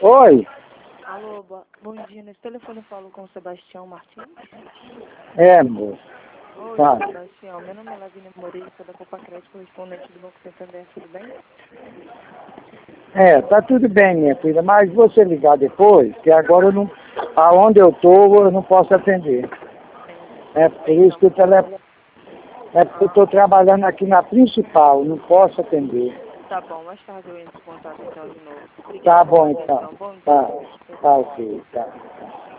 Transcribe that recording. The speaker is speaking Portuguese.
Oi? Alô, bom dia. Nesse telefone eu falo com o Sebastião Martins. Moço. Oi, Fala. Sebastião. Meu nome é Lavínia Moreira, sou da Copa Crédito, correspondente do Banco Santander. Tudo bem? Tá tudo bem, minha filha, mas você ligar depois, que agora eu não, aonde eu tô, eu não posso atender. Entendi. É por isso que o telefone, porque eu estou trabalhando aqui na principal, não posso atender. Tá bom, mais tarde eu entro em contato então de novo. Tá Obrigada pela bom, então. atenção. Bom Tá, dia. tá ok, tá.